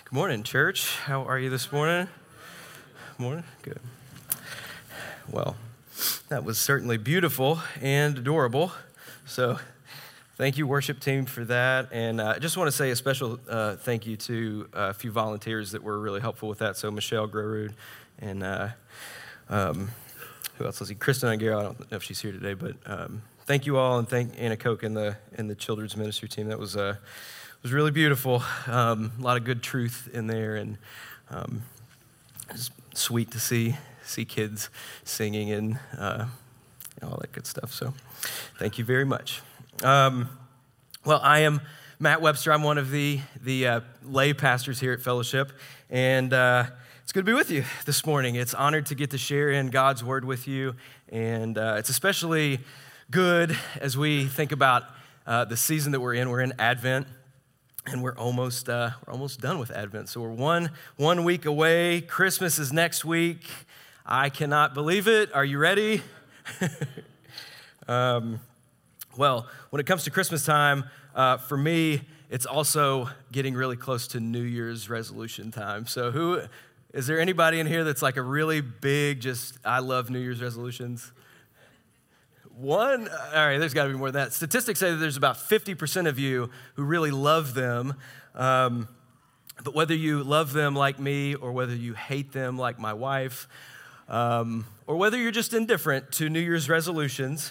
Good morning, church. How are you this morning? Morning? Good. Well, that was certainly beautiful and adorable. So thank you, worship team, for that. And I just want to say a special thank you to a few volunteers that were really helpful with that. So Michelle Grorud and who else? Let's see, Kristen Angaro. I don't know if she's here today, but thank you all, and thank Anna Koch and the children's ministry team. That was really beautiful. A lot of good truth in there, and it's sweet to see kids singing and all that good stuff. So thank you very much. Well, I am Matt Webster. I'm one of the lay pastors here at Fellowship, and it's good to be with you this morning. It's honored to get to share in God's Word with you, and it's especially good as we think about the season that we're in. We're in Advent. And we're almost done with Advent. So we're one week away. Christmas is next week. I cannot believe it. Are you ready? Well, when it comes to Christmas time, for me, it's also getting really close to New Year's resolution time. So is there anybody in here that's like a really big, I love New Year's resolutions? One? All right, there's got to be more than that. Statistics say that there's about 50% of you who really love them, but whether you love them like me or whether you hate them like my wife, or whether you're just indifferent to New Year's resolutions,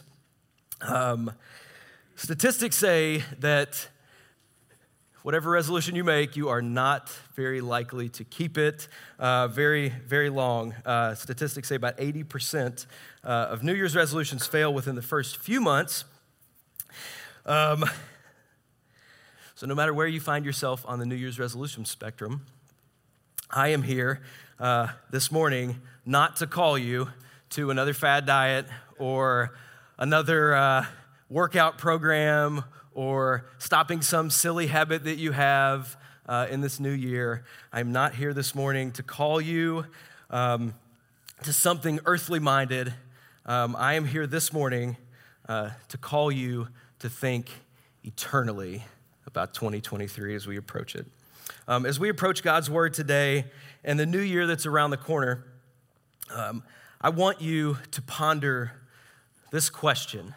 statistics say that whatever resolution you make, you are not very likely to keep it very, very long. Statistics say about 80% of New Year's resolutions fail within the first few months. So no matter where you find yourself on the New Year's resolution spectrum, I am here this morning not to call you to another fad diet or another workout program or stopping some silly habit that you have in this new year. I'm not here this morning to call you to something earthly minded. I am here this morning to call you to think eternally about 2023 as we approach it. As we approach God's Word today and the new year that's around the corner, I want you to ponder this question: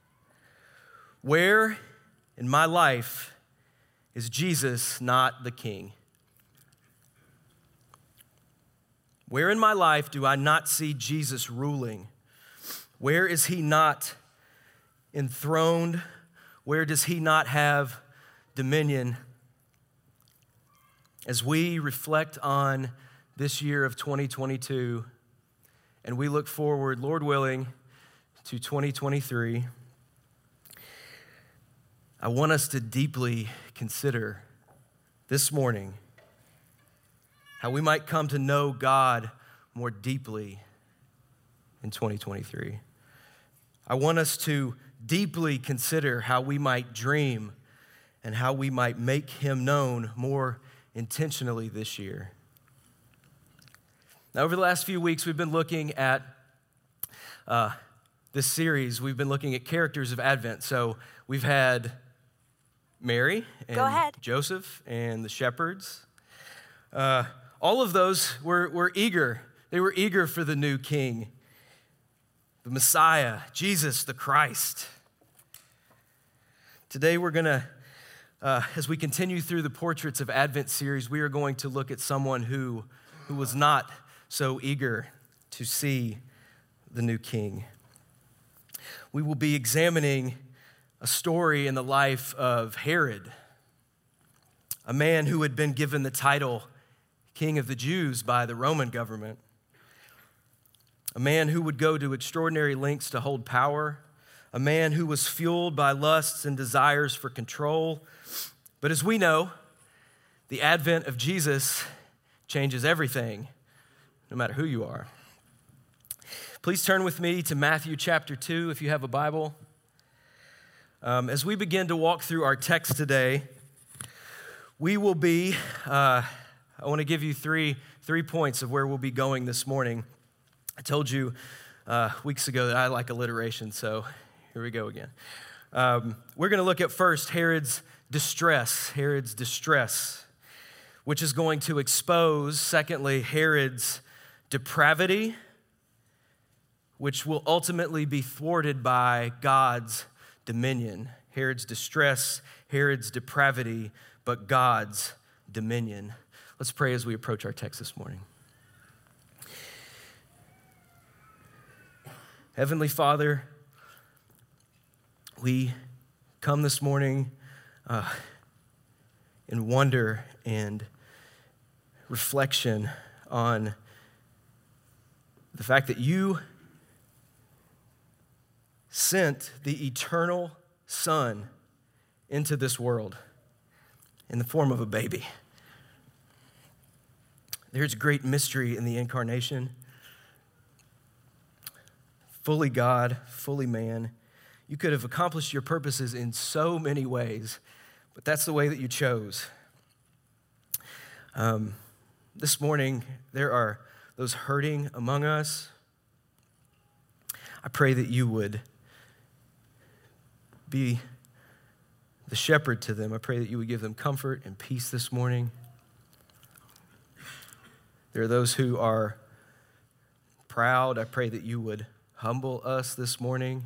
where in my life is Jesus not the King? Where in my life do I not see Jesus ruling? Where is he not enthroned? Where does he not have dominion? As we reflect on this year of 2022 and we look forward, Lord willing, to 2023, I want us to deeply consider this morning how we might come to know God more deeply in 2023. I want us to deeply consider how we might dream and how we might make him known more intentionally this year. Now, over the last few weeks, we've been looking at this series. We've been looking at characters of Advent. So we've had Mary and Joseph and the shepherds. All of those were eager. They were eager for the new king, the Messiah, Jesus the Christ. Today we're going to, as we continue through the Portraits of Advent series, we are going to look at someone who was not so eager to see the new king. We will be examining a story in the life of Herod, a man who had been given the title King of the Jews by the Roman government, a man who would go to extraordinary lengths to hold power, a man who was fueled by lusts and desires for control. But as we know, the advent of Jesus changes everything, no matter who you are. Please turn with me to Matthew chapter 2 if you have a Bible. As we begin to walk through our text today, we will be, I want to give you three points of where we'll be going this morning. I told you weeks ago that I like alliteration, so here we go again. We're going to look at first Herod's distress. which is going to expose, secondly, Herod's depravity, which will ultimately be thwarted by God's dominion. Herod's distress, Herod's depravity, but God's dominion. Let's pray as we approach our text this morning. Heavenly Father, we come this morning in wonder and reflection on the fact that you sent the eternal Son into this world in the form of a baby. There's great mystery in the incarnation. Fully God, fully man. You could have accomplished your purposes in so many ways, but that's the way that you chose. This morning, there are those hurting among us. I pray that you would be the shepherd to them. I pray that you would give them comfort and peace this morning. There are those who are proud. I pray that you would humble us this morning.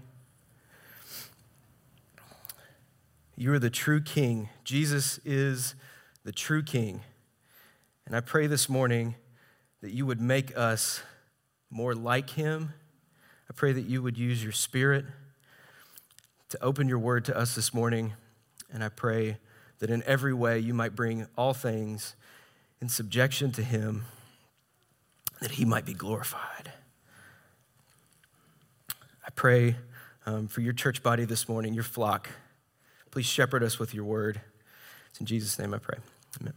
You are the true King. Jesus is the true King. And I pray this morning that you would make us more like him. I pray that you would use your Spirit to open your word to us this morning. And I pray that in every way you might bring all things in subjection to him, that he might be glorified. I pray for your church body this morning, your flock. Please shepherd us with your word. It's in Jesus' name I pray. Amen.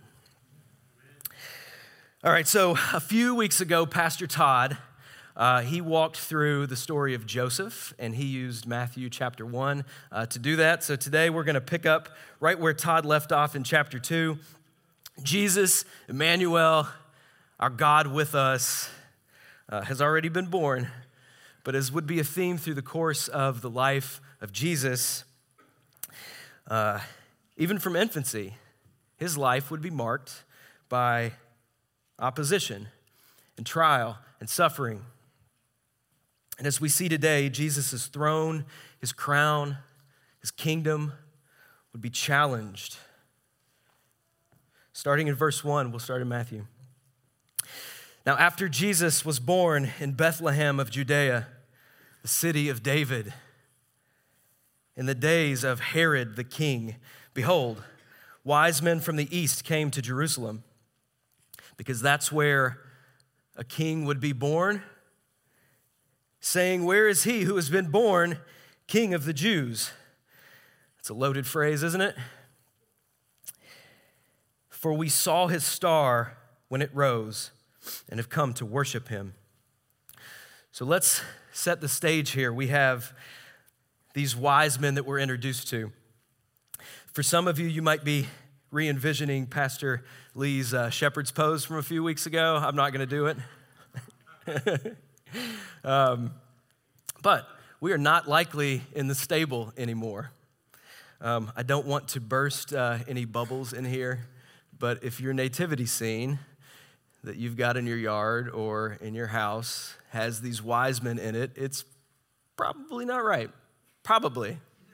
All right, so a few weeks ago, Pastor Todd, he walked through the story of Joseph, and he used Matthew chapter 1 to do that. So today we're going to pick up right where Todd left off in chapter 2. Jesus, Emmanuel, our God with us, has already been born, but as would be a theme through the course of the life of Jesus, even from infancy, his life would be marked by opposition and trial and suffering. And as we see today, Jesus' throne, his crown, his kingdom would be challenged. Starting in verse 1, we'll start in Matthew. Now, after Jesus was born in Bethlehem of Judea, the city of David, in the days of Herod the king, behold, wise men from the east came to Jerusalem, because that's where a king would be born, saying, "Where is he who has been born King of the Jews?" It's a loaded phrase, isn't it? For we saw his star when it rose and have come to worship him. So let's set the stage here. We have these wise men that we're introduced to. For some of you, you might be re-envisioning Pastor Lee's shepherd's pose from a few weeks ago. I'm not going to do it. But we are not likely in the stable anymore. I don't want to burst any bubbles in here, but if your nativity scene that you've got in your yard or in your house has these wise men in it, it's probably not right. Probably.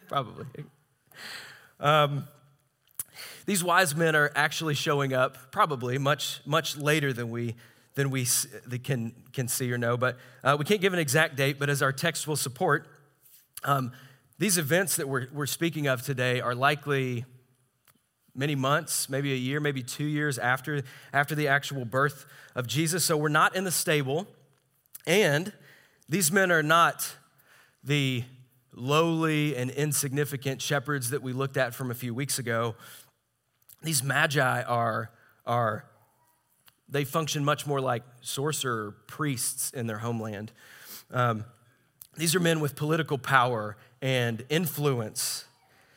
These wise men are actually showing up probably much later than we can see or know, but we can't give an exact date, but as our text will support, these events that we're speaking of today are likely many months, maybe a year, maybe 2 years after the actual birth of Jesus. So we're not in the stable, and these men are not the lowly and insignificant shepherds that we looked at from a few weeks ago. These magi they function much more like sorcerer priests in their homeland. These are men with political power and influence.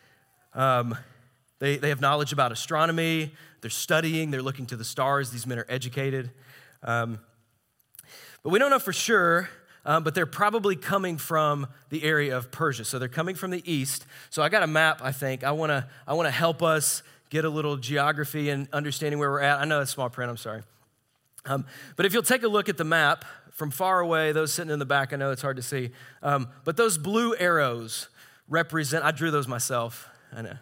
They have knowledge about astronomy. They're studying. They're looking to the stars. These men are educated. But we don't know for sure, but they're probably coming from the area of Persia. So they're coming from the east. So I got a map, I think. I want to help us get a little geography and understanding where we're at. I know it's small print, I'm sorry. But if you'll take a look at the map from far away, those sitting in the back, I know it's hard to see, but those blue arrows represent, I drew those myself, I know.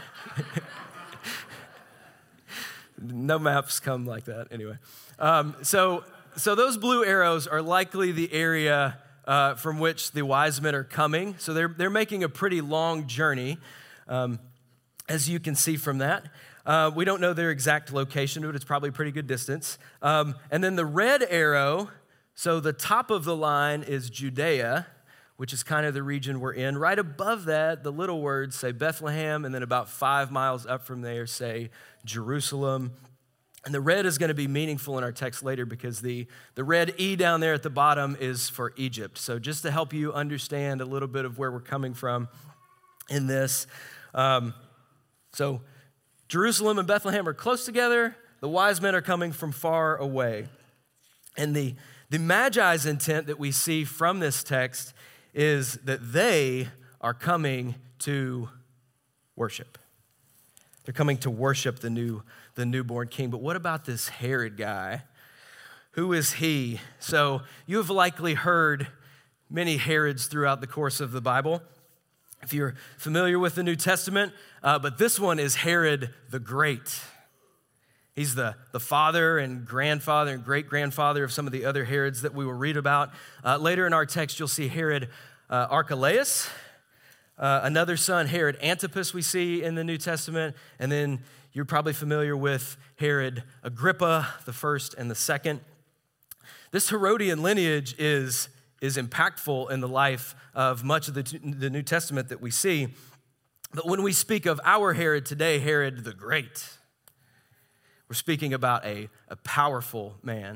No maps come like that, anyway. So those blue arrows are likely the area from which the wise men are coming. So they're making a pretty long journey, as you can see from that. We don't know their exact location, but it's probably a pretty good distance. And then the red arrow, so the top of the line is Judea, which is kind of the region we're in. Right above that, the little words say Bethlehem, and then about 5 miles up from there say Jerusalem. And the red is going to be meaningful in our text later because the red E down there at the bottom is for Egypt. So just to help you understand a little bit of where we're coming from in this. So Jerusalem and Bethlehem are close together. The wise men are coming from far away. And the Magi's intent that we see from this text is that they are coming to worship. They're coming to worship the newborn king. But what about this Herod guy? Who is he? So you have likely heard many Herods throughout the course of the Bible, if you're familiar with the New Testament. But this one is Herod the Great. He's the father and grandfather and great-grandfather of some of the other Herods that we will read about. Later in our text, you'll see Herod Archelaus, another son, Herod Antipas, we see in the New Testament. And then you're probably familiar with Herod Agrippa, the first and the second. This Herodian lineage is impactful in the life of much of the New Testament that we see. But when we speak of our Herod today, Herod the Great, we're speaking about a powerful man.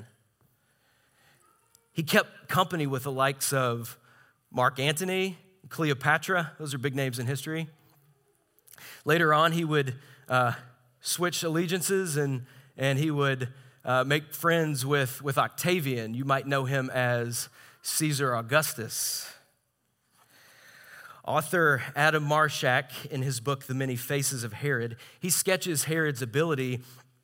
He kept company with the likes of Mark Antony, Cleopatra. Those are big names in history. Later on, he would switch allegiances and he would make friends with Octavian. You might know him as Caesar Augustus. Author Adam Marshak, in his book, The Many Faces of Herod, he sketches Herod's ability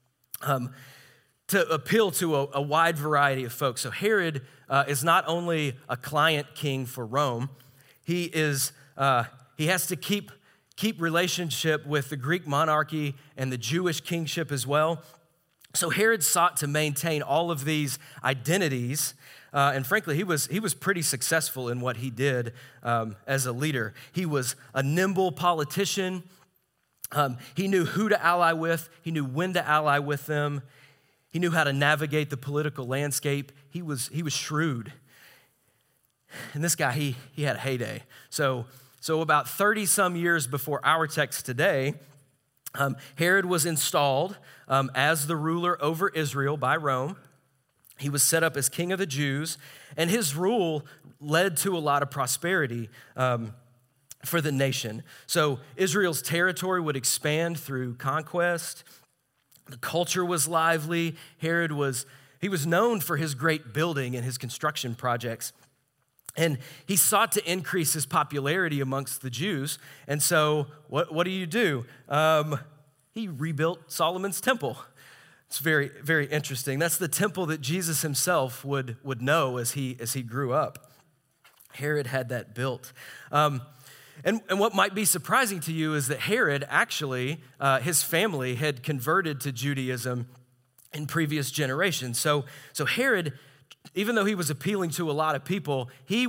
to appeal to a wide variety of folks. So Herod is not only a client king for Rome, he has to keep relationship with the Greek monarchy and the Jewish kingship as well. So Herod sought to maintain all of these identities, and frankly, he was pretty successful in what he did as a leader. He was a nimble politician. He knew who to ally with. He knew when to ally with them. He knew how to navigate the political landscape. He was shrewd. And this guy, he had a heyday. So about 30-some years before our text today, Herod was installed as the ruler over Israel by Rome. He was set up as king of the Jews, and his rule led to a lot of prosperity for the nation. So Israel's territory would expand through conquest. The culture was lively. Herod was known for his great building and his construction projects. And he sought to increase his popularity amongst the Jews. And so what do? He rebuilt Solomon's temple. It's very, very interesting. That's the temple that Jesus himself would know as he grew up. Herod had that built. And what might be surprising to you is that Herod actually, his family had converted to Judaism in previous generations. So Herod, even though he was appealing to a lot of people, he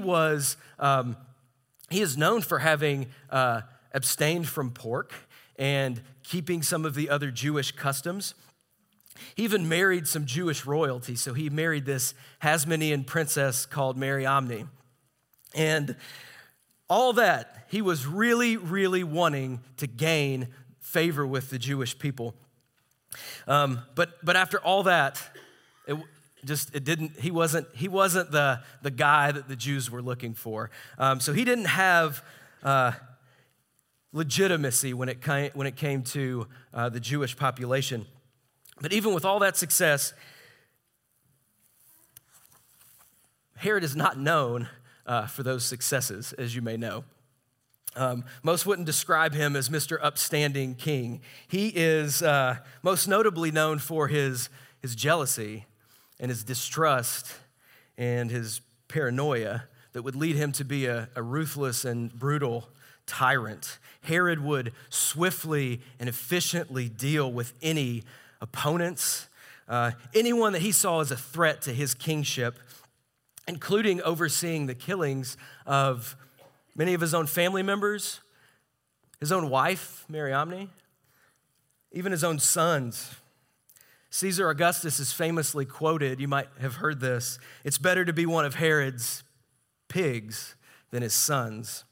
is known for having abstained from pork and keeping some of the other Jewish customs. He even married some Jewish royalty. So he married this Hasmonean princess called Mariamne. And all that, he was really, really wanting to gain favor with the Jewish people. But after all that, he wasn't the guy that the Jews were looking for. So he didn't have legitimacy when it came to the Jewish population. But even with all that success, Herod is not known for those successes, as you may know. Most wouldn't describe him as Mr. Upstanding King. He is most notably known for his jealousy and his distrust and his paranoia that would lead him to be a ruthless and brutal tyrant. Herod would swiftly and efficiently deal with any opponents, anyone that he saw as a threat to his kingship, including overseeing the killings of many of his own family members, his own wife, Mariamne, even his own sons. Caesar Augustus is famously quoted, you might have heard this, "It's better to be one of Herod's pigs than his sons."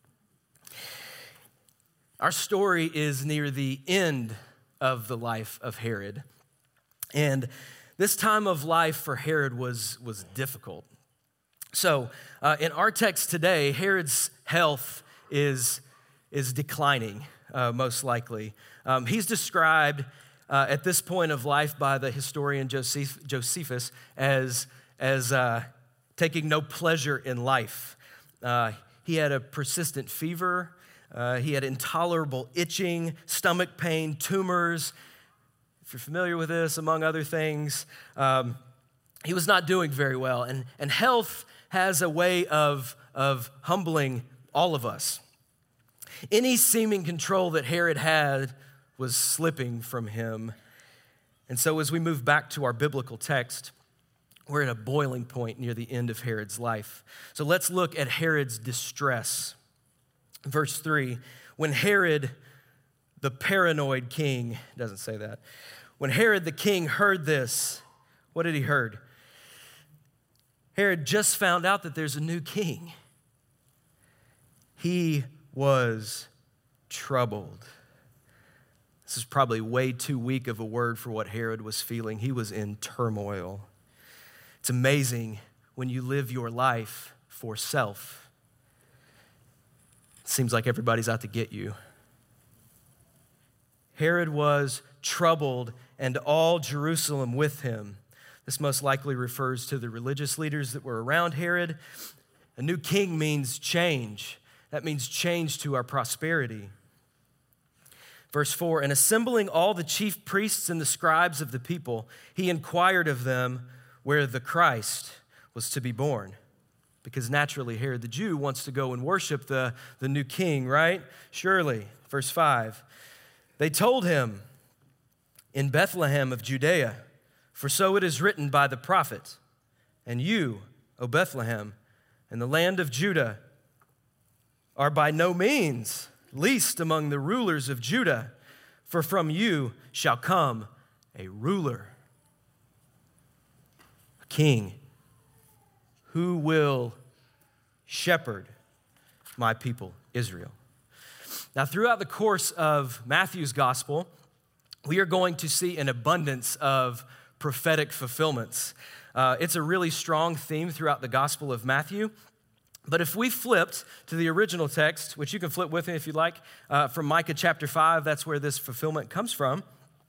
Our story is near the end of the life of Herod. And this time of life for Herod was difficult. So in our text today, Herod's health is declining, most likely. He's described at this point of life by the historian Josephus as taking no pleasure in life. He had a persistent fever. He had intolerable itching, stomach pain, tumors. If you're familiar with this, among other things, he was not doing very well. And health has a way of humbling all of us. Any seeming control that Herod had was slipping from him. And so as we move back to our biblical text, we're at a boiling point near the end of Herod's life. So let's look at Herod's distress. Verse 3, when Herod, the paranoid king, doesn't say that. When Herod the king heard this, what did he heard? Herod just found out that there's a new king. He was troubled. This is probably way too weak of a word for what Herod was feeling. He was in turmoil. It's amazing when you live your life for self. It seems like everybody's out to get you. Herod was troubled, and all Jerusalem with him. This most likely refers to the religious leaders that were around Herod. A new king means change. That means change to our prosperity. Verse 4, and assembling all the chief priests and the scribes of the people, he inquired of them where the Christ was to be born. Because naturally, Herod the Jew wants to go and worship the new king, right? Surely. Verse 5, they told him, in Bethlehem of Judea, for so it is written by the prophet, and you, O Bethlehem, in the land of Judah, are by no means least among the rulers of Judah, for from you shall come a ruler, a king, who will shepherd my people, Israel. Now, throughout the course of Matthew's gospel, we are going to see an abundance of prophetic fulfillments. It's a really strong theme throughout the Gospel of Matthew. But if we flipped to the original text, which you can flip with me if you'd like, from Micah chapter 5, that's where this fulfillment comes from,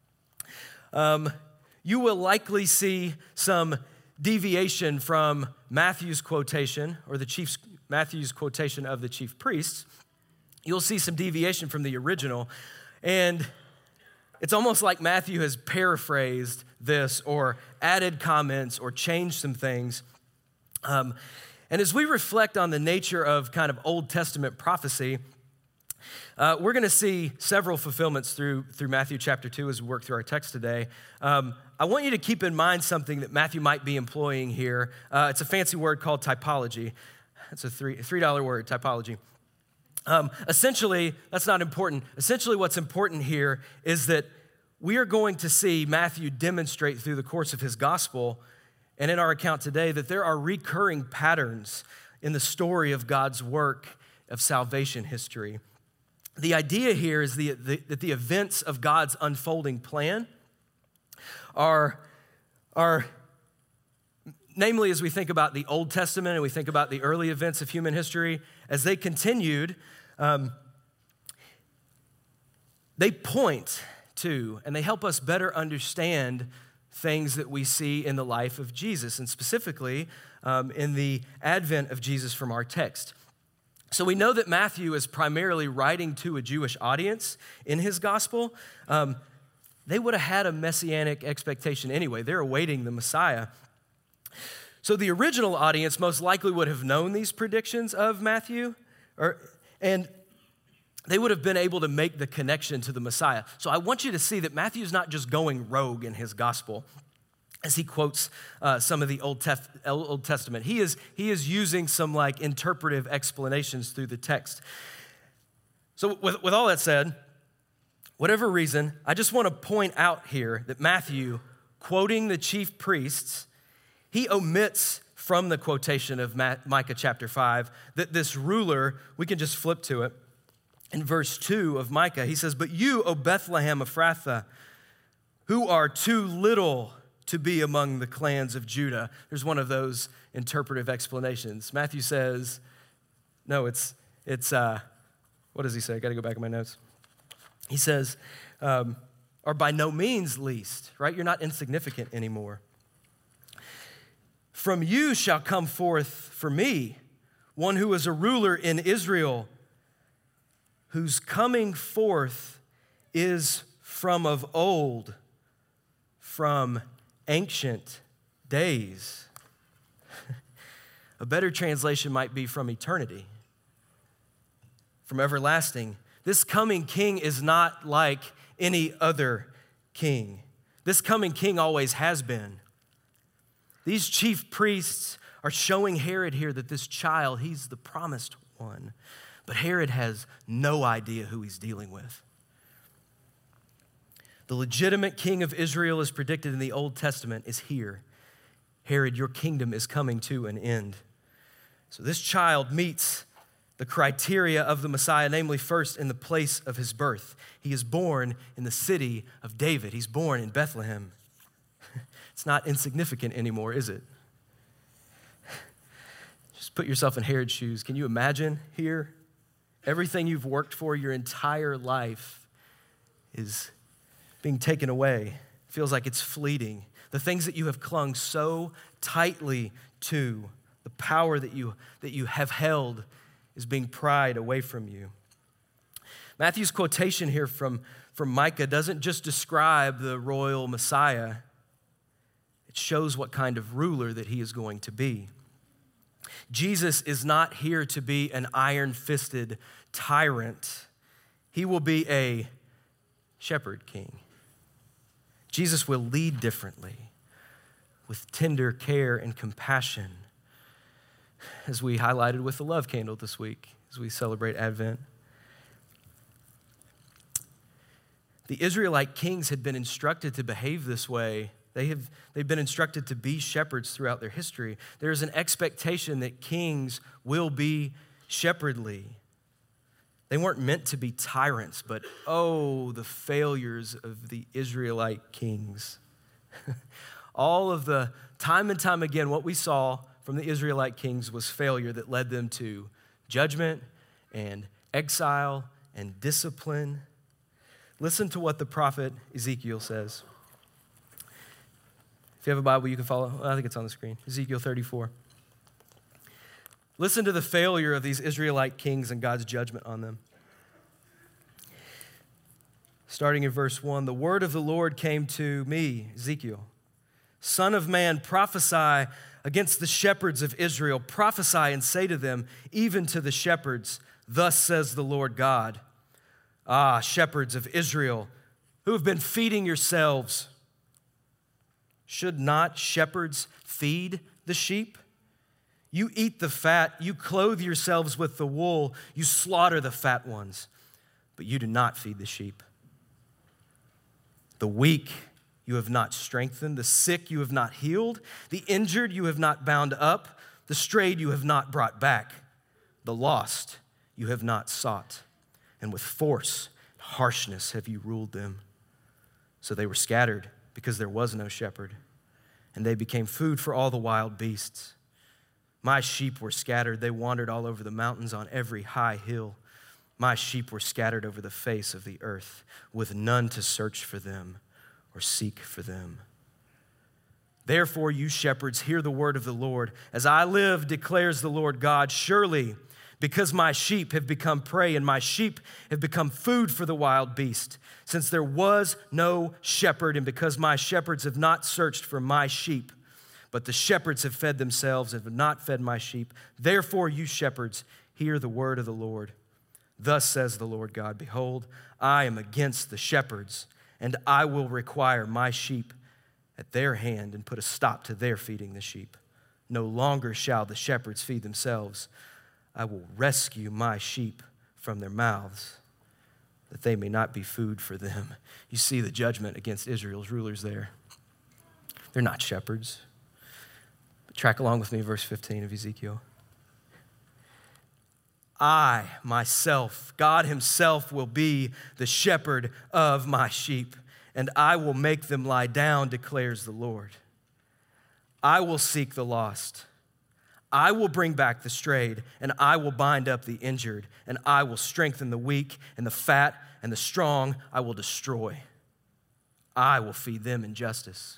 you will likely see some deviation from Matthew's quotation, or Matthew's quotation of the chief priests. You'll see some deviation from the original. And it's almost like Matthew has paraphrased this or added comments or changed some things. And as we reflect on the nature of kind of Old Testament prophecy, we're going to see several fulfillments through Matthew chapter 2 as we work through our text today. I want you to keep in mind something that Matthew might be employing here. It's a fancy word called typology. It's a $3 word, typology. Essentially, that's not important. Essentially, what's important here is that we are going to see Matthew demonstrate through the course of his gospel and in our account today that there are recurring patterns in the story of God's work of salvation history. The idea here is that the events of God's unfolding plan are, namely, as we think about the Old Testament and we think about the early events of human history, as they continued, they point to and they help us better understand things that we see in the life of Jesus, and specifically in the advent of Jesus from our text. So we know that Matthew is primarily writing to a Jewish audience in his gospel. They would have had a messianic expectation anyway. They're awaiting the Messiah. So the original audience most likely would have known these predictions of Matthew, and they would have been able to make the connection to the Messiah. So I want you to see that Matthew's not just going rogue in his gospel as he quotes some of the Old Testament. He is using some like interpretive explanations through the text. So with all that said, whatever reason, I just want to point out here that Matthew, quoting the chief priests, he omits from the quotation of Micah chapter 5 that this ruler, we can just flip to it. In verse 2 of Micah, he says, "But you, O Bethlehem Ephrathah, who are too little to be among the clans of Judah." There's one of those interpretive explanations. Matthew says, no, it's what does he say? I got to go back in my notes. He says, are by no means least, right? You're not insignificant anymore. "From you shall come forth for me one who is a ruler in Israel, whose coming forth is from of old, from ancient days." A better translation might be from eternity, from everlasting. This coming king is not like any other king. This coming king always has been. These chief priests are showing Herod here that this child, he's the promised one. But Herod has no idea who he's dealing with. The legitimate king of Israel, as predicted in the Old Testament, is here. Herod, your kingdom is coming to an end. So this child meets the criteria of the Messiah, namely first in the place of his birth. He is born in the city of David. He's born in Bethlehem. It's not insignificant anymore, is it? Just put yourself in Herod's shoes. Can you imagine here? Everything you've worked for your entire life is being taken away. It feels like it's fleeting. The things that you have clung so tightly to, the power that you have held, is being pried away from you. Matthew's quotation here from Micah doesn't just describe the royal Messiah. It shows what kind of ruler that he is going to be. Jesus is not here to be an iron-fisted tyrant. He will be a shepherd king. Jesus will lead differently, with tender care and compassion, as we highlighted with the love candle this week, as we celebrate Advent. The Israelite kings had been instructed to behave this way. They've been instructed to be shepherds throughout their history. There's an expectation that kings will be shepherdly. They weren't meant to be tyrants, but oh, the failures of the Israelite kings. All of the time and time again, what we saw from the Israelite kings was failure that led them to judgment and exile and discipline. Listen to what the prophet Ezekiel says. If you have a Bible, you can follow. I think it's on the screen. Ezekiel 34. Listen to the failure of these Israelite kings and God's judgment on them. Starting in verse 1, "The word of the Lord came to me," Ezekiel, "Son of man, prophesy against the shepherds of Israel. Prophesy and say to them, even to the shepherds, thus says the Lord God. Ah, shepherds of Israel, who have been feeding yourselves. Should not shepherds feed the sheep? You eat the fat, you clothe yourselves with the wool, you slaughter the fat ones, but you do not feed the sheep. The weak you have not strengthened, the sick you have not healed, the injured you have not bound up, the strayed you have not brought back, the lost you have not sought, and with force and harshness have you ruled them. So they were scattered because there was no shepherd, and they became food for all the wild beasts. My sheep were scattered. They wandered all over the mountains on every high hill. My sheep were scattered over the face of the earth, with none to search for them or seek for them. Therefore, you shepherds, hear the word of the Lord. As I live, declares the Lord God, surely because my sheep have become prey and my sheep have become food for the wild beast, since there was no shepherd and because my shepherds have not searched for my sheep, but the shepherds have fed themselves and have not fed my sheep. Therefore, you shepherds, hear the word of the Lord. Thus says the Lord God, behold, I am against the shepherds, and I will require my sheep at their hand and put a stop to their feeding the sheep. No longer shall the shepherds feed themselves. I will rescue my sheep from their mouths, that they may not be food for them. You see the judgment against Israel's rulers there. They're not shepherds. But track along with me, verse 15 of Ezekiel. I, myself, God himself will be the shepherd of my sheep, and I will make them lie down, declares the Lord. I will seek the lost. I will bring back the strayed, and I will bind up the injured, and I will strengthen the weak, and the fat and the strong I will destroy. I will feed them in justice.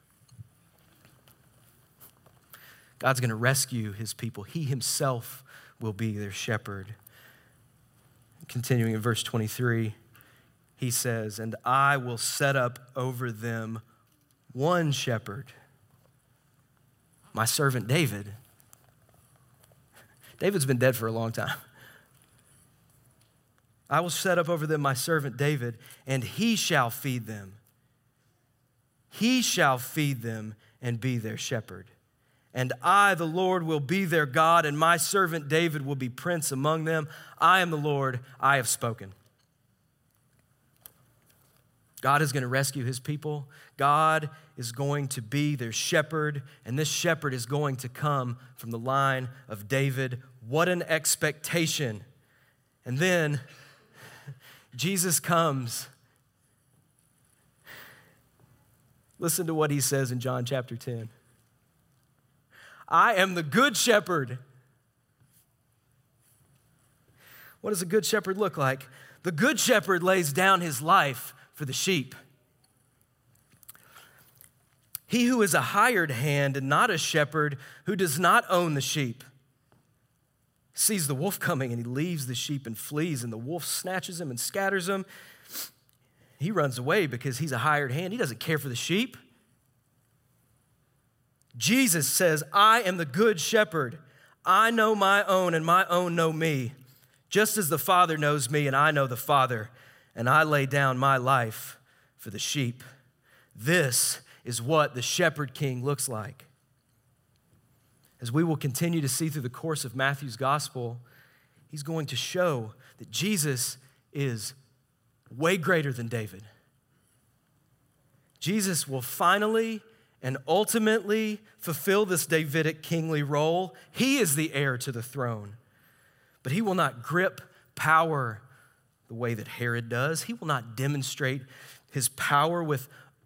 God's going to rescue his people. He himself will be their shepherd. Continuing in verse 23, he says, and I will set up over them one shepherd, my servant David. David's been dead for a long time. I will set up over them my servant David, and he shall feed them. He shall feed them and be their shepherd. And I, the Lord, will be their God, and my servant David will be prince among them. I am the Lord, I have spoken. God is going to rescue his people. God is going to be their shepherd, and this shepherd is going to come from the line of David. What an expectation. And then Jesus comes. Listen to what he says in John chapter 10. I am the good shepherd. What does a good shepherd look like? The good shepherd lays down his life for the sheep. He who is a hired hand and not a shepherd, who does not own the sheep, sees the wolf coming and he leaves the sheep and flees, and the wolf snatches him and scatters him. He runs away because he's a hired hand. He doesn't care for the sheep. Jesus says, I am the good shepherd. I know my own and my own know me, just as the Father knows me and I know the Father, and I lay down my life for the sheep. This is what the shepherd king looks like. As we will continue to see through the course of Matthew's gospel, he's going to show that Jesus is way greater than David. Jesus will finally and ultimately fulfill this Davidic kingly role. He is the heir to the throne, but he will not grip power the way that Herod does. He will not demonstrate his power with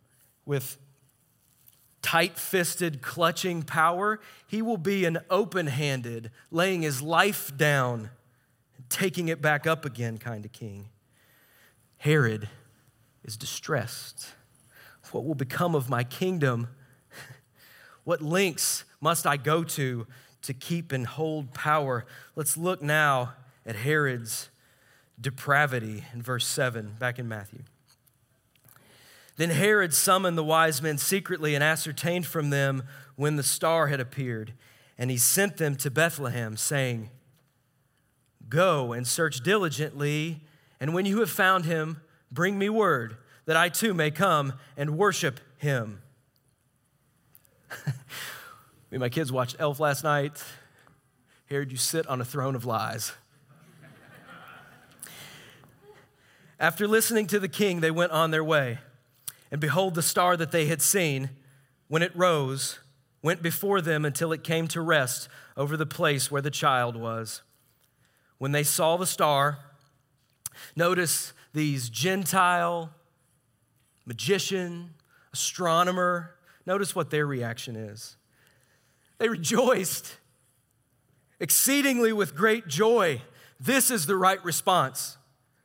tight-fisted, clutching power. He will be an open-handed, laying his life down, taking it back up again kind of king. Herod is distressed. What will become of my kingdom? What lengths must I go to keep and hold power? Let's look now at Herod's depravity in verse 7, back in Matthew. Then Herod summoned the wise men secretly and ascertained from them when the star had appeared. And he sent them to Bethlehem, saying, go and search diligently, and when you have found him, bring me word, that I too may come and worship him. Me and my kids watched Elf last night. Herod, you sit on a throne of lies. After listening to the king, they went on their way. And behold, the star that they had seen, when it rose, went before them until it came to rest over the place where the child was. When they saw the star, notice these Gentile, magician, astronomer, notice what their reaction is. They rejoiced exceedingly with great joy. This is the right response.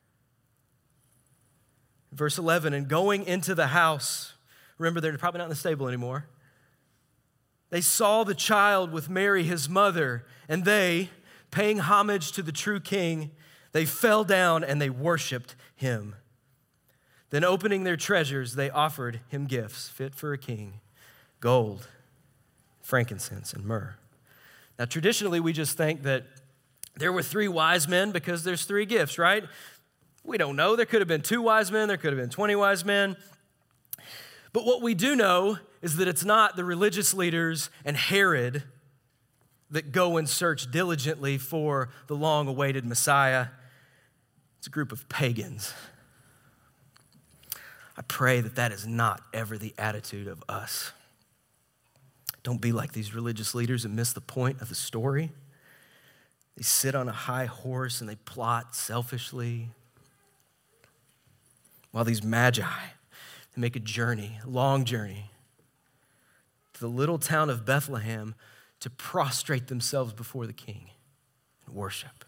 Verse 11, and going into the house, remember they're probably not in the stable anymore. They saw the child with Mary, his mother, and they paying homage to the true king, they fell down and they worshiped him. Then opening their treasures, they offered him gifts fit for a king, gold, frankincense, and myrrh. Now, traditionally, we just think that there were 3 wise men because there's 3 gifts, right? We don't know. There could have been 2 wise men. There could have been 20 wise men. But what we do know is that it's not the religious leaders and Herod that go and search diligently for the long-awaited Messiah. It's a group of pagans. I pray that that is not ever the attitude of us. Don't be like these religious leaders and miss the point of the story. They sit on a high horse and they plot selfishly, while these magi, they make a journey, a long journey, to the little town of Bethlehem to prostrate themselves before the king and worship.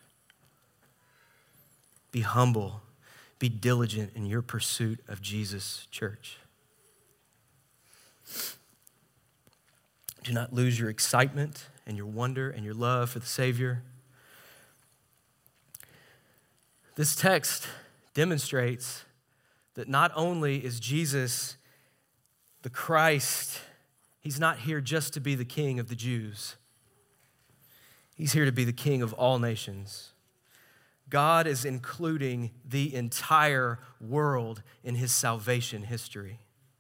Be humble, be diligent in your pursuit of Jesus, church. Do not lose your excitement and your wonder and your love for the Savior. This text demonstrates that not only is Jesus the Christ, he's not here just to be the king of the Jews. He's here to be the king of all nations. God is including the entire world in his salvation history.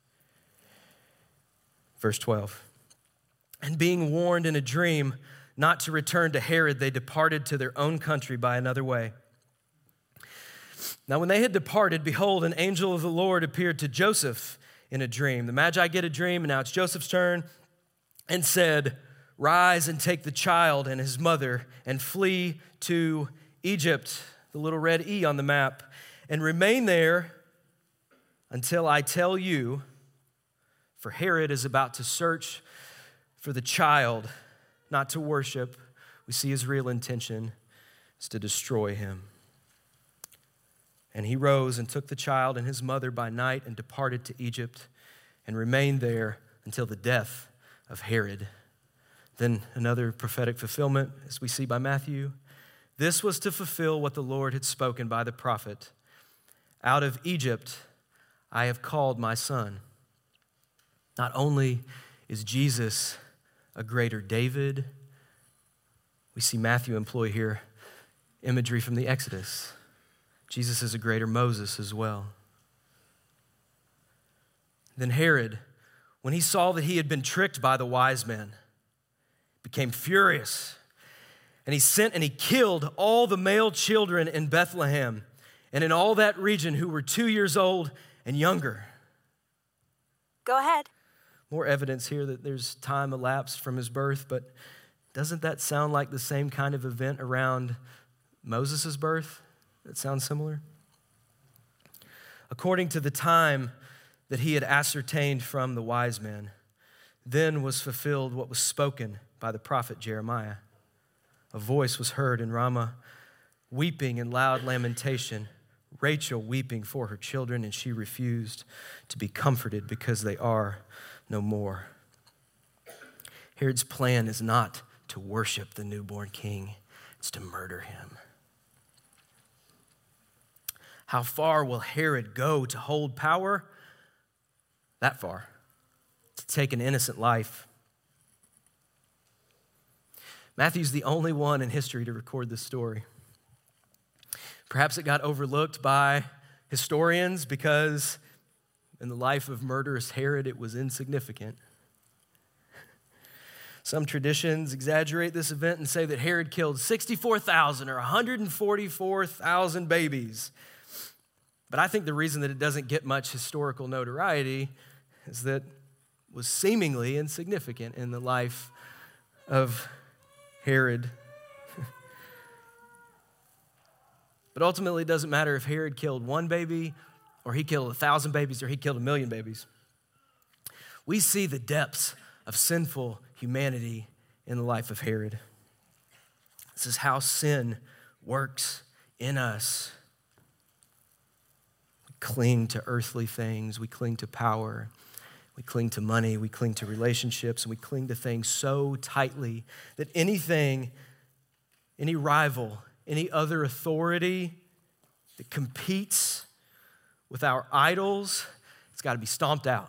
Verse 12. And being warned in a dream not to return to Herod, they departed to their own country by another way. Now, when they had departed, behold, an angel of the Lord appeared to Joseph in a dream. The Magi get a dream, and now it's Joseph's turn, and said, rise and take the child and his mother and flee to Egypt, the little red E on the map, and remain there until I tell you, for Herod is about to search for the child, not to worship. We see his real intention is to destroy him. And he rose and took the child and his mother by night and departed to Egypt and remained there until the death of Herod. Then another prophetic fulfillment, as we see by Matthew. This was to fulfill what the Lord had spoken by the prophet. Out of Egypt I have called my son. Not only is Jesus a greater David, we see Matthew employ here imagery from the Exodus. Jesus is a greater Moses as well. Then Herod, when he saw that he had been tricked by the wise men, became furious. And he sent and he killed all the male children in Bethlehem and in all that region who were 2 years old and younger. Go ahead. More evidence here that there's time elapsed from his birth, but doesn't that sound like the same kind of event around Moses' birth? That sounds similar. According to the time that he had ascertained from the wise men, then was fulfilled what was spoken by the prophet Jeremiah. A voice was heard in Ramah, weeping in loud lamentation, Rachel weeping for her children, and she refused to be comforted because they are no more. Herod's plan is not to worship the newborn king, it's to murder him. How far will Herod go to hold power? That far, to take an innocent life. Matthew's the only one in history to record this story. Perhaps it got overlooked by historians because in the life of murderous Herod, it was insignificant. Some traditions exaggerate this event and say that Herod killed 64,000 or 144,000 babies. But I think the reason that it doesn't get much historical notoriety is that it was seemingly insignificant in the life of Herod. But ultimately, it doesn't matter if Herod killed one baby or he killed 1,000 babies or he killed 1,000,000 babies. We see the depths of sinful humanity in the life of Herod. This is how sin works in us. We cling to earthly things. We cling to power. We cling to money. We cling to relationships. And we cling to things so tightly that anything any rival, any other authority that competes with our idols, it's got to be stomped out.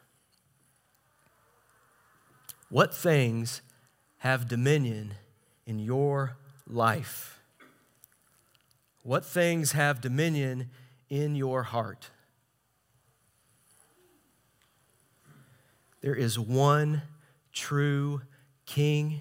What things have dominion in your life? What things have dominion in your heart? There is one true king.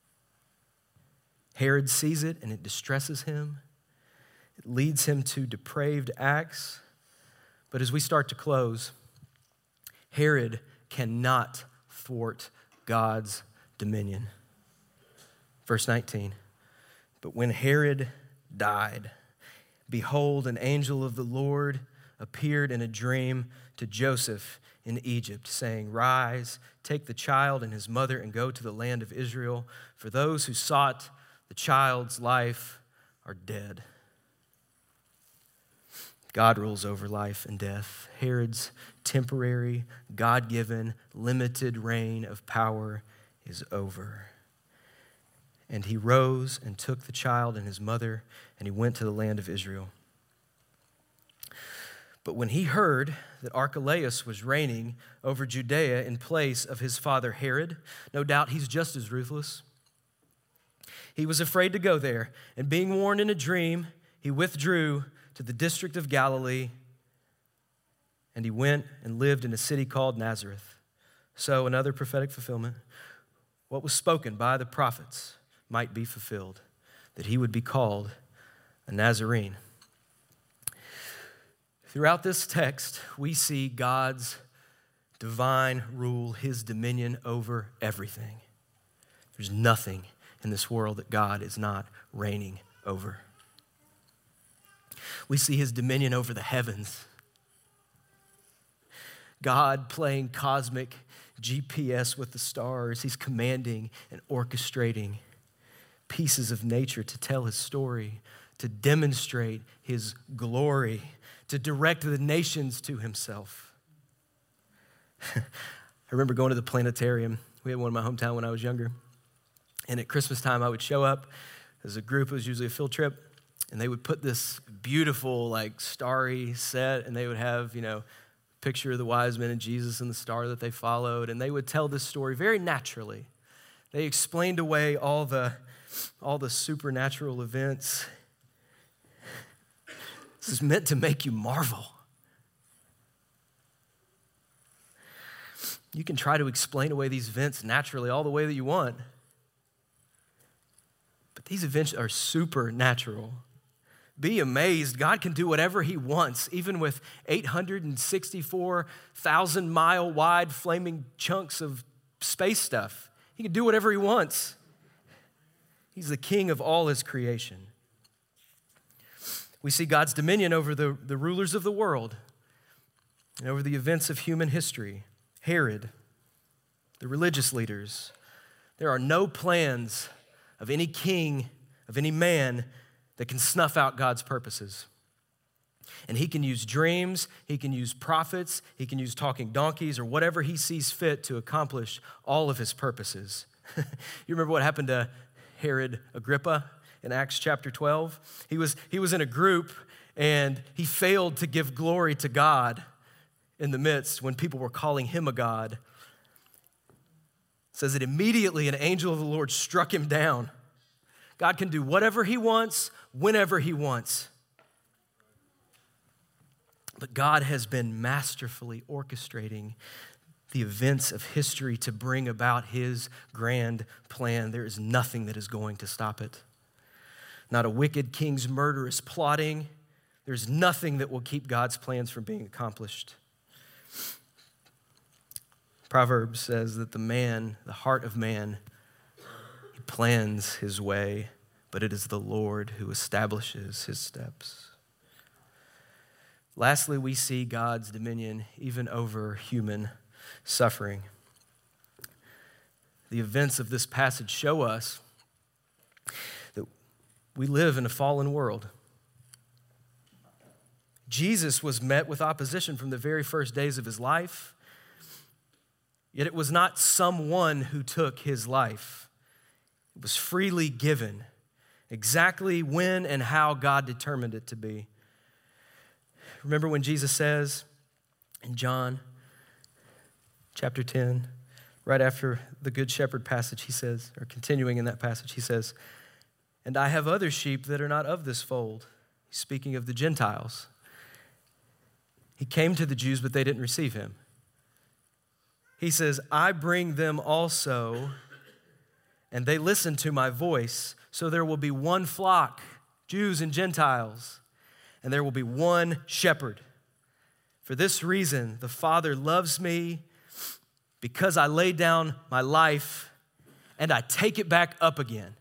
Herod sees it and it distresses him. It leads him to depraved acts. But as we start to close, Herod cannot thwart God's dominion. Verse 19, but when Herod died, behold, an angel of the Lord appeared in a dream to Joseph in Egypt, saying, rise, take the child and his mother and go to the land of Israel, for those who sought the child's life are dead. God rules over life and death. Herod's temporary, God-given, limited reign of power is over. And he rose and took the child and his mother, and he went to the land of Israel. But when he heard that Archelaus was reigning over Judea in place of his father Herod, no doubt he's just as ruthless, he was afraid to go there, and being warned in a dream, he withdrew to the district of Galilee, and he went and lived in a city called Nazareth. So another prophetic fulfillment, what was spoken by the prophets might be fulfilled, that he would be called a Nazarene. Throughout this text, we see God's divine rule, his dominion over everything. There's nothing in this world that God is not reigning over. We see his dominion over the heavens. God playing cosmic GPS with the stars. He's commanding and orchestrating pieces of nature to tell his story, to demonstrate his glory, to direct the nations to himself. I remember going to the planetarium. We had one in my hometown when I was younger. And at Christmas time, I would show up as a group. It was usually a field trip. And they would put this beautiful, like, starry set, and they would have, picture of the wise men and Jesus and the star that they followed. And they would tell this story very naturally. They explained away all the supernatural events. This is meant to make you marvel. You can try to explain away these events naturally all the way that you want. But these events are supernatural. Be amazed. God can do whatever he wants, even with 864,000-mile wide flaming chunks of space stuff. He can do whatever he wants. He's the king of all his creation. We see God's dominion over the rulers of the world and over the events of human history. Herod, the religious leaders. There are no plans of any king, of any man, that can snuff out God's purposes. And he can use dreams, he can use prophets, he can use talking donkeys, or whatever he sees fit to accomplish all of his purposes. You remember what happened to Herod Agrippa in Acts chapter 12? He was in a group, and he failed to give glory to God in the midst when people were calling him a god. It says that immediately an angel of the Lord struck him down. God can do whatever he wants, whenever he wants. But God has been masterfully orchestrating the events of history to bring about his grand plan. There is nothing that is going to stop it. Not a wicked king's murderous plotting. There's nothing that will keep God's plans from being accomplished. Proverbs says that the heart of man, he plans his way, but it is the Lord who establishes his steps. Lastly, we see God's dominion even over human suffering. The events of this passage show us that we live in a fallen world. Jesus was met with opposition from the very first days of his life, yet it was not someone who took his life. It was freely given. exactly when and how God determined it to be. Remember when Jesus says in John chapter 10, right after the Good Shepherd passage, he says, or continuing in that passage, he says, "And I have other sheep that are not of this fold." He's speaking of the Gentiles. He came to the Jews, but they didn't receive him. He says, "I bring them also, and they listen to my voice. So there will be one flock, Jews and Gentiles, and there will be one shepherd. For this reason, the Father loves me, because I lay down my life and I take it back up again.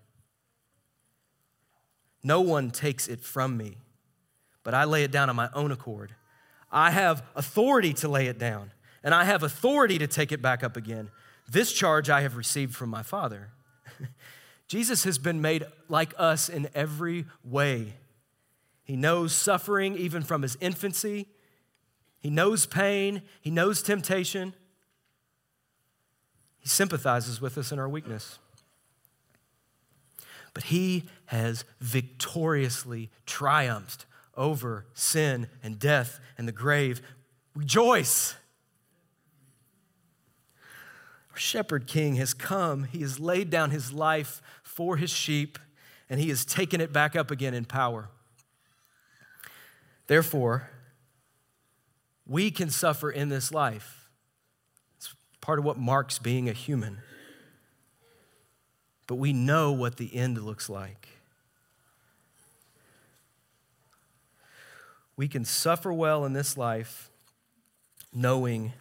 No one takes it from me, but I lay it down on my own accord. I have authority to lay it down, and I have authority to take it back up again. This charge I have received from my Father." Jesus has been made like us in every way. He knows suffering even from his infancy. He knows pain. He knows temptation. He sympathizes with us in our weakness. But he has victoriously triumphed over sin and death and the grave. Rejoice! Our shepherd king has come. He has laid down his life for his sheep, and he has taken it back up again in power. Therefore, we can suffer in this life. It's part of what marks being a human. But we know what the end looks like. We can suffer well in this life, knowing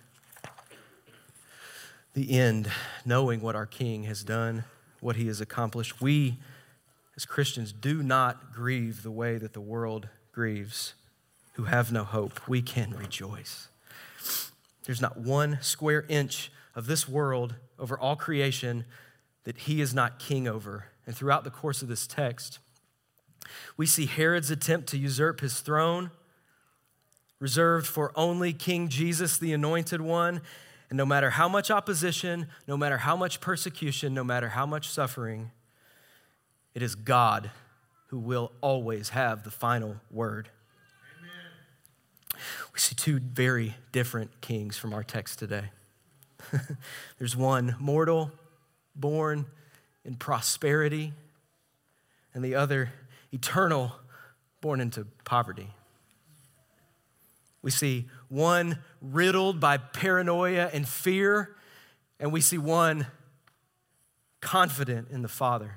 the end, knowing what our King has done, what he has accomplished. We, as Christians, do not grieve the way that the world grieves, who have no hope. We can rejoice. There's not one square inch of this world over all creation that he is not king over. And throughout the course of this text, we see Herod's attempt to usurp his throne, reserved for only King Jesus, the Anointed One. And no matter how much opposition, no matter how much persecution, no matter how much suffering, it is God who will always have the final word. Amen. We see two very different kings from our text today. There's one mortal, born in prosperity, and the other eternal, born into poverty. We see one riddled by paranoia and fear, and we see one confident in the Father.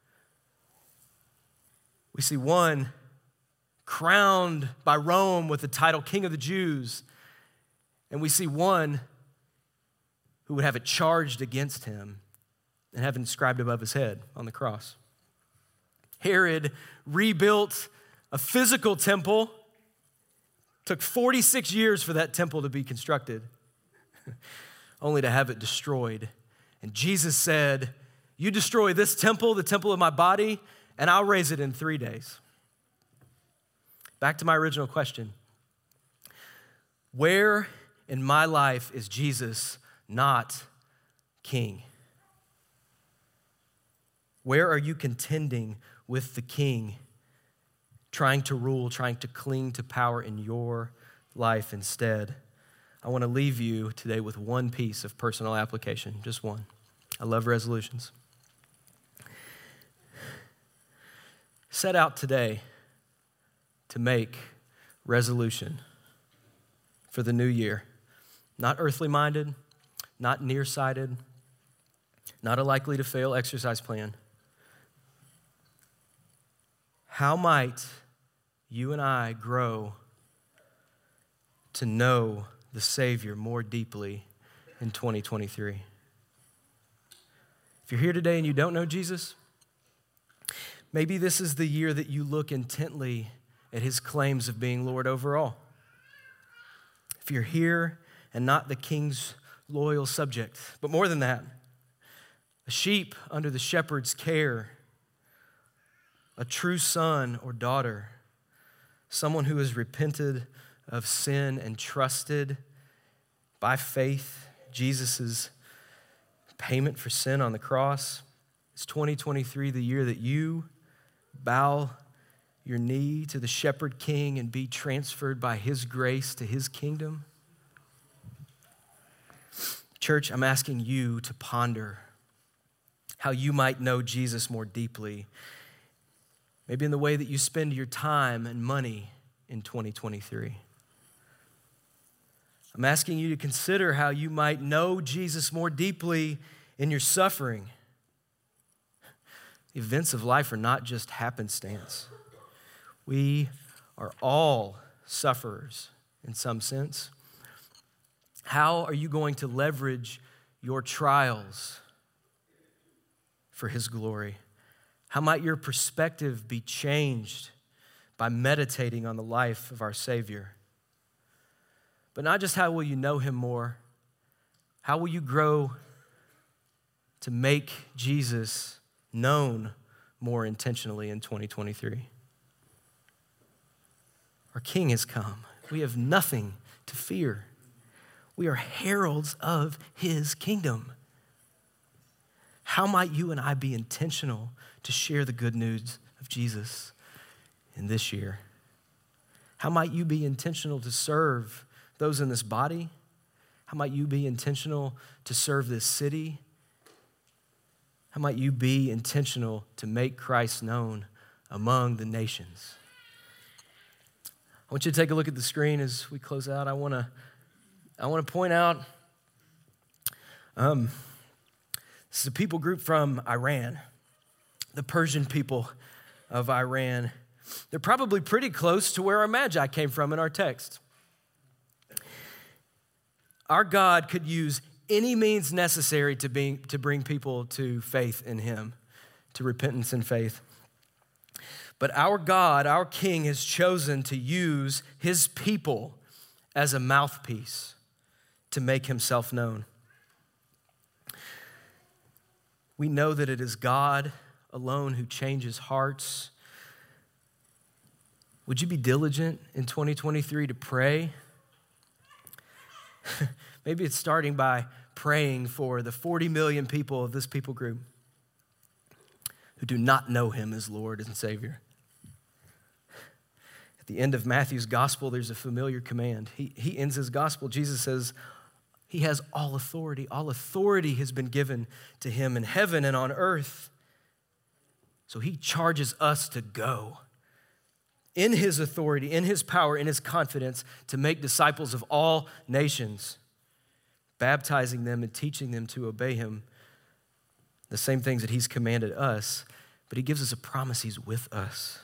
We see one crowned by Rome with the title King of the Jews, and we see one who would have it charged against him and have it inscribed above his head on the cross. Herod rebuilt a physical temple. Took 46 years for that temple to be constructed, only to have it destroyed. And Jesus said, "You destroy this temple, the temple of my body, and I'll raise it in 3 days." Back to my original question. Where in my life is Jesus not king? Where are you contending with the king, trying to rule, trying to cling to power in your life instead? I want to leave you today with one piece of personal application, just one. I love resolutions. Set out today to make resolution for the new year. Not earthly minded, not nearsighted, not a likely to fail exercise plan. How might you and I grow to know the Savior more deeply in 2023? If you're here today and you don't know Jesus, maybe this is the year that you look intently at his claims of being Lord over all. If you're here and not the king's loyal subject, but more than that, a sheep under the shepherd's care, a true son or daughter, someone who has repented of sin and trusted by faith Jesus' payment for sin on the cross. Is 2023 the year that you bow your knee to the Shepherd King and be transferred by his grace to his kingdom? Church, I'm asking you to ponder how you might know Jesus more deeply, maybe in the way that you spend your time and money in 2023. I'm asking you to consider how you might know Jesus more deeply in your suffering. The events of life are not just happenstance. We are all sufferers in some sense. How are you going to leverage your trials for his glory? How might your perspective be changed by meditating on the life of our Savior? But not just how will you know him more, how will you grow to make Jesus known more intentionally in 2023? Our King has come. We have nothing to fear. We are heralds of his kingdom. How might you and I be intentional to share the good news of Jesus in this year? How might you be intentional to serve those in this body? How might you be intentional to serve this city? How might you be intentional to make Christ known among the nations? I want you to take a look at the screen as we close out. I want to point out, this is a people group from Iran, the Persian people of Iran. They're probably pretty close to where our Magi came from in our text. Our God could use any means necessary to bring people to faith in him, to repentance and faith. But our God, our King, has chosen to use his people as a mouthpiece to make himself known. We know that it is God alone who changes hearts. Would you be diligent in 2023 to pray? Maybe it's starting by praying for the 40 million people of this people group who do not know him as Lord and Savior. At the end of Matthew's gospel, there's a familiar command. He ends his gospel. Jesus says he has all authority. All authority has been given to him in heaven and on earth. So he charges us to go in his authority, in his power, in his confidence to make disciples of all nations, baptizing them and teaching them to obey him, the same things that he's commanded us, but he gives us a promise he's with us.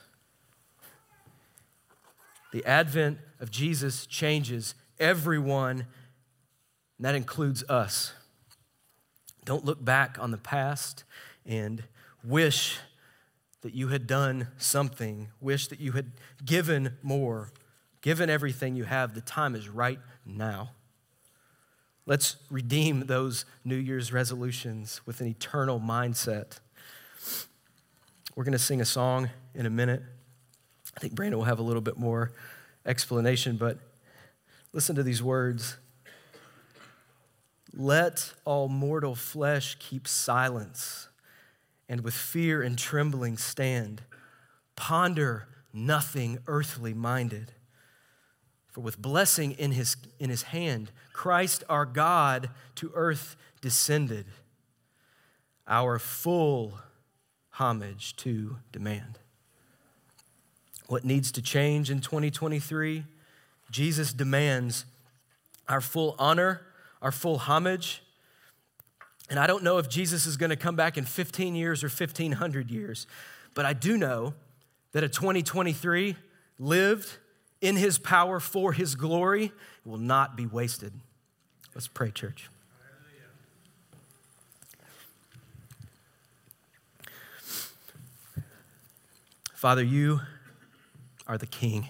The advent of Jesus changes everyone, and that includes us. Don't look back on the past and wish that you had done something, wish that you had given more, given everything you have. The time is right now. Let's redeem those New Year's resolutions with an eternal mindset. We're going to sing a song in a minute. I think Brandon will have a little bit more explanation, but listen to these words. Let all mortal flesh keep silence, and with fear and trembling stand. Ponder nothing earthly minded. For with blessing in his hand, Christ our God to earth descended, our full homage to demand. What needs to change in 2023? Jesus demands our full honor, our full homage. And I don't know if Jesus is going to come back in 15 years or 1,500 years, but I do know that a 2023 lived in his power for his glory will not be wasted. Let's pray, church. Father, you are the King.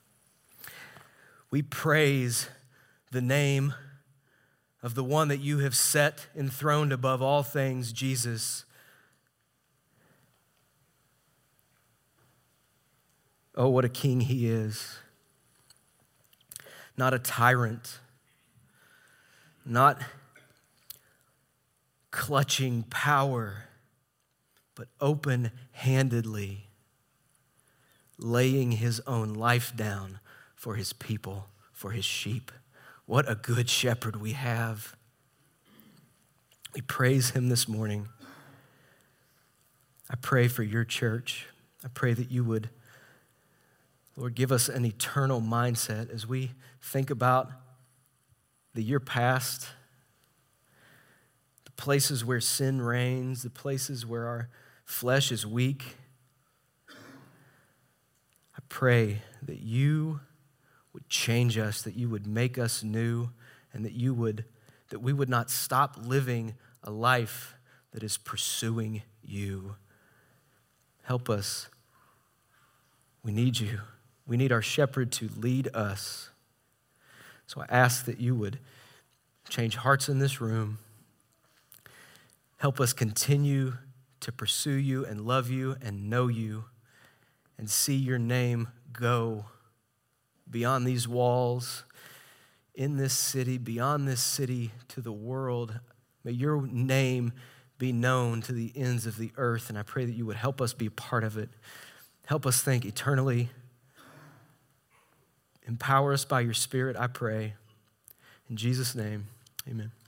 We praise the name of the one that you have set enthroned above all things, Jesus. Oh, what a king he is. Not a tyrant, not clutching power, but open-handedly laying his own life down for his people, for his sheep. What a good shepherd we have. We praise him this morning. I pray for your church. I pray that you would, Lord, give us an eternal mindset as we think about the year past, the places where sin reigns, the places where our flesh is weak. I pray that you would change us, that you would make us new, and that we would not stop living a life that is pursuing you. Help us. We need you. We need our shepherd to lead us. So I ask that you would change hearts in this room. Help us continue to pursue you and love you and know you and see your name go beyond these walls, in this city, beyond this city, to the world. May your name be known to the ends of the earth, and I pray that you would help us be a part of it. Help us think eternally. Empower us by your Spirit, I pray. In Jesus' name, amen.